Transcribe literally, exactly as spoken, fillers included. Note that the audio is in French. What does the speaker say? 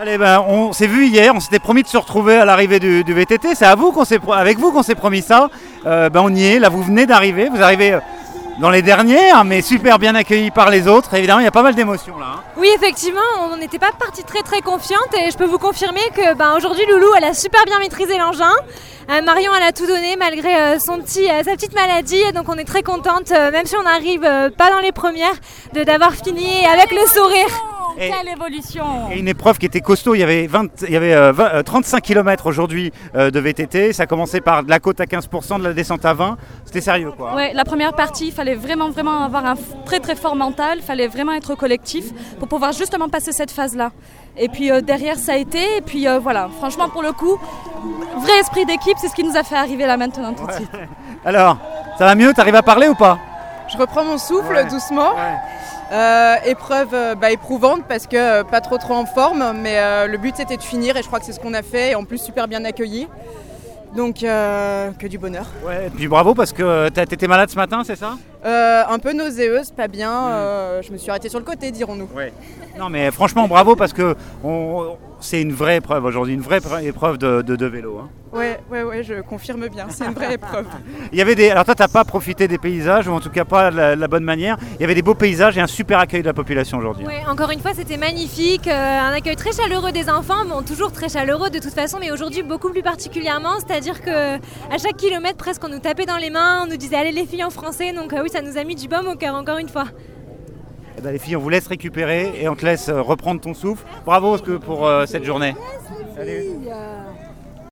Allez, ben, on s'est vu hier, on s'était promis de se retrouver à l'arrivée du, du V T T. C'est à vous qu'on s'est, avec vous qu'on s'est promis ça. Euh, ben, on y est, là vous venez d'arriver, vous arrivez dans les dernières, mais super bien accueillis par les autres. Évidemment, il y a pas mal d'émotions là. Hein. Oui, effectivement, on n'était pas parti très très confiante et je peux vous confirmer que ben, aujourd'hui Loulou, elle a super bien maîtrisé l'engin. Euh, Marion, elle a tout donné malgré euh, son petit, euh, sa petite maladie, et donc on est très contente, euh, même si on n'arrive euh, pas dans les premières, de d'avoir fini avec le sourire. Et, Quelle évolution! Et une épreuve qui était costaud, il y avait, vingt, il y avait euh, vingt, euh, trente-cinq kilomètres aujourd'hui euh, de V T T, ça commençait par de la côte à quinze pour cent, de la descente à vingt, c'était sérieux quoi. Ouais, la première partie, il fallait vraiment, vraiment avoir un très très fort mental, il fallait vraiment être collectif pour pouvoir justement passer cette phase-là. Et puis euh, derrière ça a été, et puis euh, voilà, franchement pour le coup, vrai esprit d'équipe, c'est ce qui nous a fait arriver là maintenant tout de suite. Ouais. Alors, ça va mieux, t'arrives à parler ou pas? Je reprends mon souffle ouais. doucement. Ouais. Euh, épreuve euh, bah, éprouvante parce que euh, pas trop trop en forme, mais euh, le but c'était de finir et je crois que c'est ce qu'on a fait, et en plus super bien accueilli. Donc euh, que du bonheur. Ouais, et puis bravo parce que t'as été malade ce matin, c'est ça? euh, Un peu nauséeuse, pas bien, mmh. euh, je me suis arrêtée sur le côté, dirons-nous. Ouais. Non mais franchement bravo parce que on, c'est une vraie épreuve aujourd'hui, une vraie épreuve de, de, de vélo. Hein. Ouais, ouais, ouais, je confirme bien, c'est une vraie épreuve. Il y avait des, alors toi t'as pas profité des paysages, ou en tout cas pas de la, la bonne manière. Il y avait des beaux paysages et un super accueil de la population aujourd'hui. Oui, encore une fois c'était magnifique, euh, un accueil très chaleureux des enfants, bon toujours très chaleureux de toute façon, mais aujourd'hui beaucoup plus particulièrement, c'est-à-dire que à chaque kilomètre presque on nous tapait dans les mains, on nous disait allez les filles en français, donc euh, oui ça nous a mis du baume au cœur encore une fois. Eh ben, les filles, on vous laisse récupérer et on te laisse reprendre ton souffle. Bravo pour euh, cette journée. Yes, les filles.